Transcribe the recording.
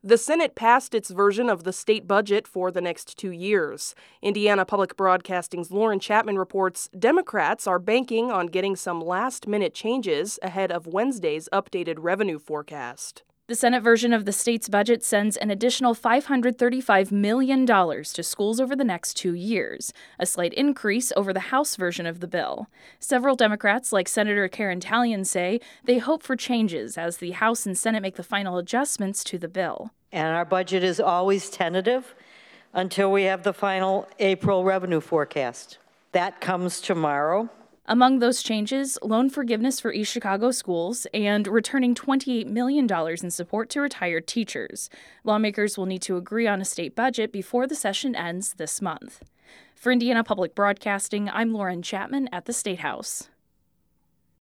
The Senate passed its version of the state budget for the next 2 years. Indiana Public Broadcasting's Lauren Chapman reports Democrats are banking on getting some last-minute changes ahead of Wednesday's updated revenue forecast. The Senate version of the state's budget sends an additional $535 million to schools over the next 2 years, a slight increase over the House version of the bill. Several Democrats, like Senator Karen Tallian, say they hope for changes as the House and Senate make the final adjustments to the bill. And our budget is always tentative until we have the final April revenue forecast. That comes tomorrow. Among those changes, loan forgiveness for East Chicago schools and returning $28 million in support to retired teachers. Lawmakers will need to agree on a state budget before the session ends this month. For Indiana Public Broadcasting, I'm Lauren Chapman at the State House.